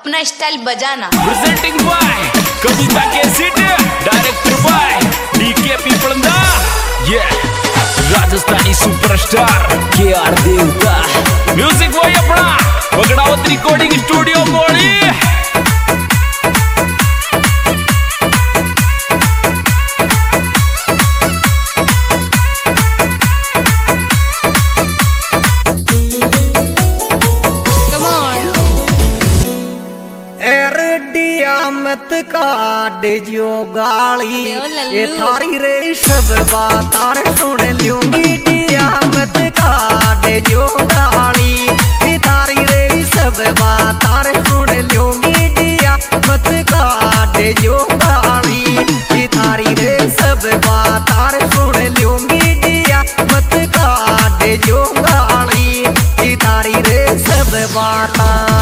अपना स्टाइल बजाना। Presenting by Kavita cassette, director by D K Piplanda, ये राजस्थानी सुपरस्टार केआर देवता, म्यूजिक बॉय अपना बगड़ावत रिकॉर्डिंग स्टूडियो मोड़ी। मत काट जो गाली ये थारी रे सब बात सुन लूंगी दिया मत काट जो गाली ये थारी रे सब बात सुन लूंगी दिया मत काट जो गाली ये थारी रे सब बात सुन लूंगी दिया मत काट जो गाली ये थारी रे सब बात।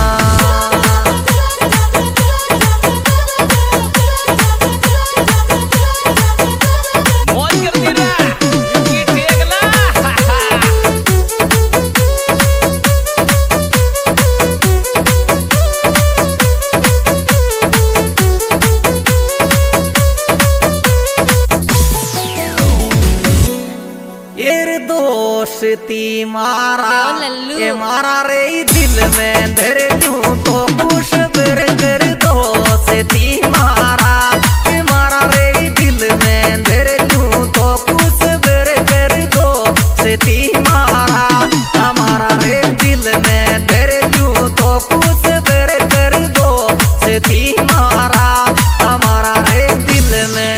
दोस्ती मारा ये मारा रे दिल में धर दूं तो खुश कर दोस्ती मारा ये मारा रे दिल में धर दूं तो खुश कर दोस्ती मारा हमारा रे दिल में धर दूं तो खुश कर दोस्ती मारा हमारा रे दिल में।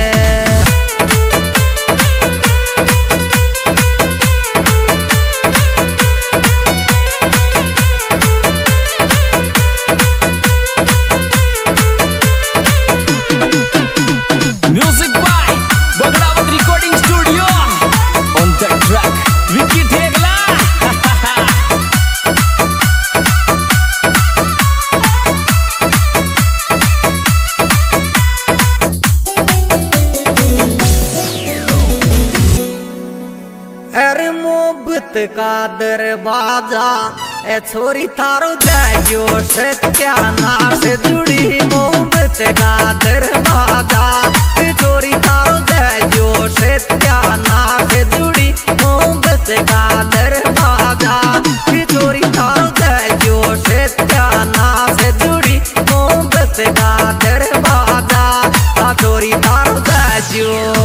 अरे मोहब्बत का दरवाजा ए छोरी थारो जो सत्यानाश जुड़ी मोहब्बत का दरवाजा ए छोरी थारो जो सत्यानाश जुड़ी मोहब्बत का दरवाजा ए छोरी थारो जो सत्यानाश जुड़ी मोहब्बत का दरवाजा छोरी थारो जो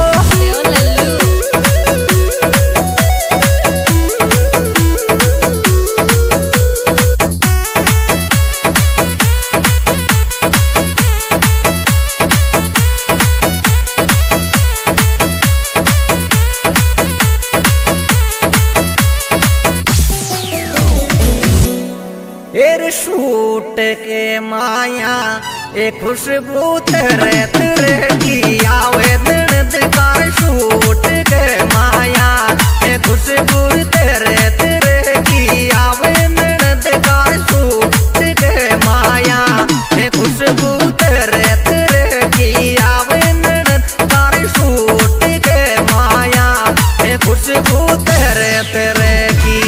शूट के माया एक खुशबू तेरे तेरे की आवे दिन दिकार शूट के माया एक खुशबू तेरे तेरे की आवे दिन दिकार शूट के माया एक खुशबू तेरे तेरे की आवे दिन दिकार शूट के माया एक खुशबू तेरे तेरे की।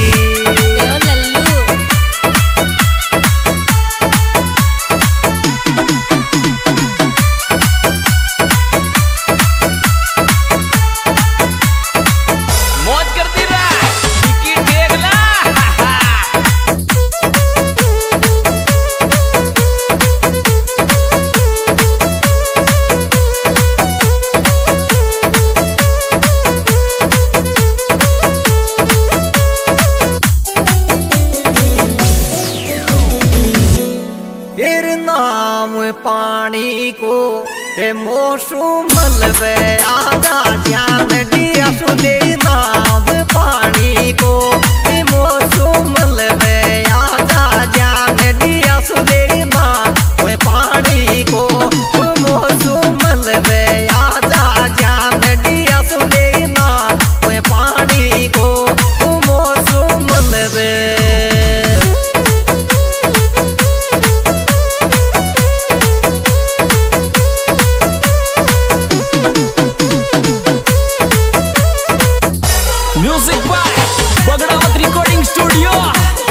पानी को मौसम मलबे आजा ध्यान दिया सुने नाम पानी को मौसम मलबे आजा ध्यान दिया सुने नाम पानी को मौसम मलबे आजा ध्यान दिया सुने नाम पानी को मौसम मलबे। Music by Bagdawat recording studio.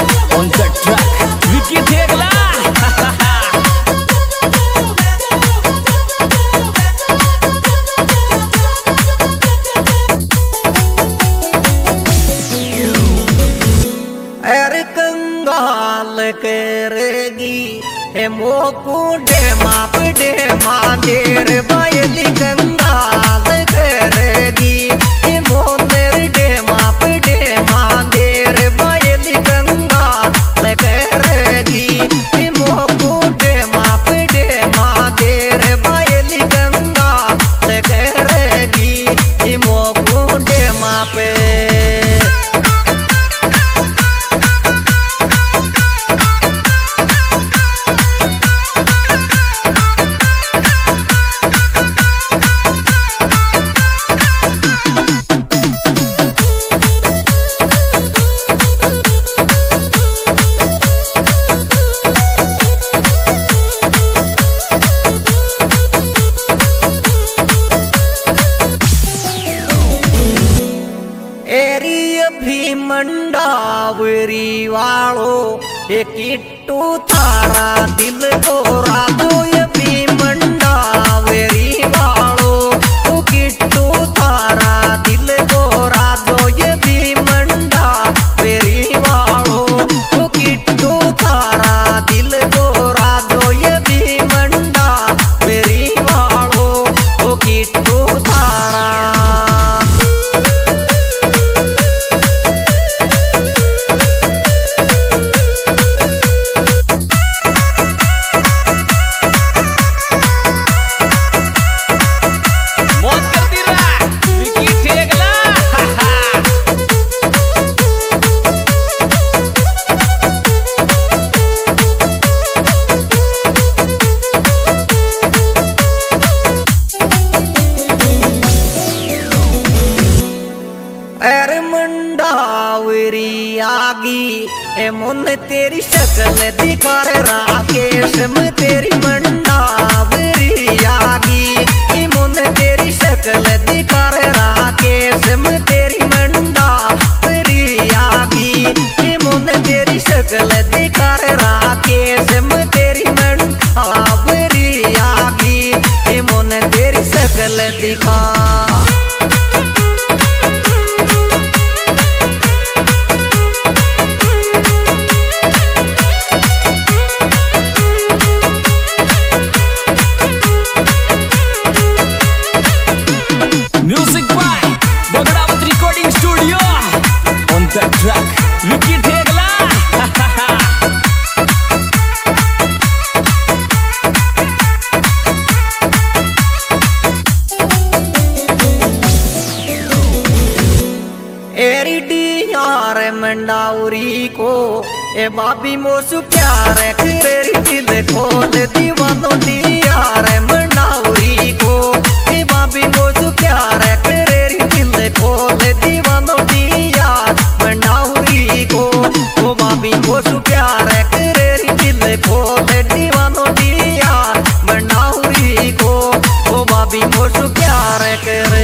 करेगी हे मोकू डे माप डे मादेर बायली कंगाल करेगी हे मोनेर डे माप डे मादेर बायली कंगाल करेगी हे मोकू डे माप डे मादेर बायली कंगाल करेगी हे मोकू डे माप भी मंडावरी वालो ये किट्टू थारा दिल को राजो ये भी मंडावरी वालो ओ किट्टू थारा दिल को राजो ये भी मंडावरी वालो ओ किट्टू थारा दिल को राजो ये भी मंडावरी वालो ओ किट्टू थारा मंडावरी आगी ए मुन तेरी शक्ल दिखा राकेश में तेरी मंडावरी आगी ए मुन तेरी शक्ल दिखा राकेश में तेरी मंडावरी आगी ए मुन तेरी शक्ल दिखा राकेश में तेरी मंडावरी आगी ए मुन तेरी शक्ल दिखा track Vicky Thegla एरीडी यार मंडावरी को ए बाबी मोसु प्यार तेरी दिल खोल दीवानों दी यार मंडावरी को ए बाबी मोसु प्यार तेरी दिल खोल दीवानों दी यार मंडावरी को ओ बाबी मोसु प्यार तेरी दिल खोल दीवानों दी यार मंडावरी को ओ बाबी मोसु प्यार करे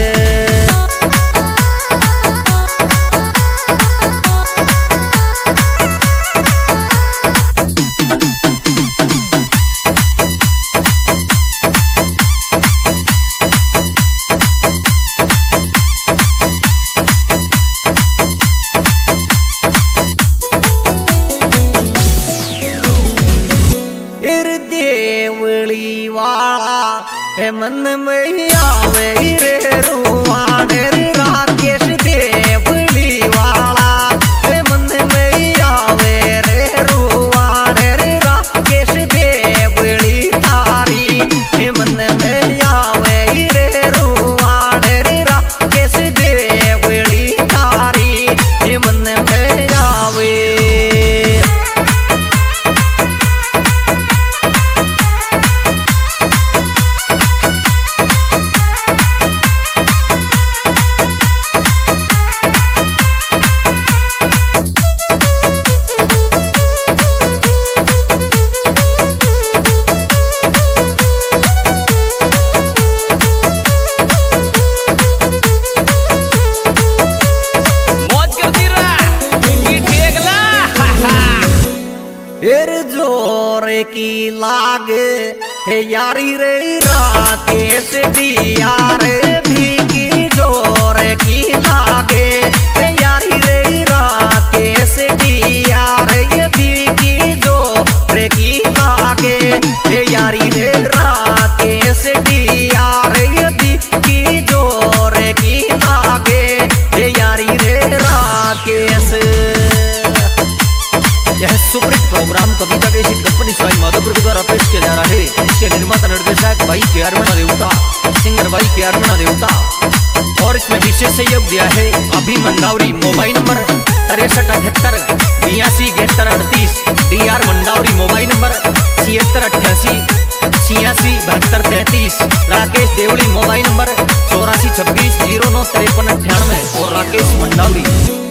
देवली वाला हे मन में आवे रे रुआन रे राकेश देवली वाला हे मन में आवे रे रुआन रे राकेश देवली तारी हे मन में आवे रे रुआन रे राकेश देवली तारी हे मन में आवे जोर की लागे हे यारी रे राकेश यार भी की जोर की लागे हे यारी रे राकेश यार ये भी की जोर यह सुपरहिट प्रोग्राम कविता के इसी कंपनी स्वाई माधोपुर के द्वारा पेश किया जा रहा है। इसके निर्माता निर्देशक भाई प्यार मना देवता, सिंगर भाई प्यार मना देवता, और इसमें विशेष सहयोग दिया है अभी Mandawari. Mobile number 6378 82 73 38, DR Mandawari. Mobile number 7688 86 72 33। Rakesh Devdi. Mobile number 84 26 09 53 98 और राकेश मंडावरी।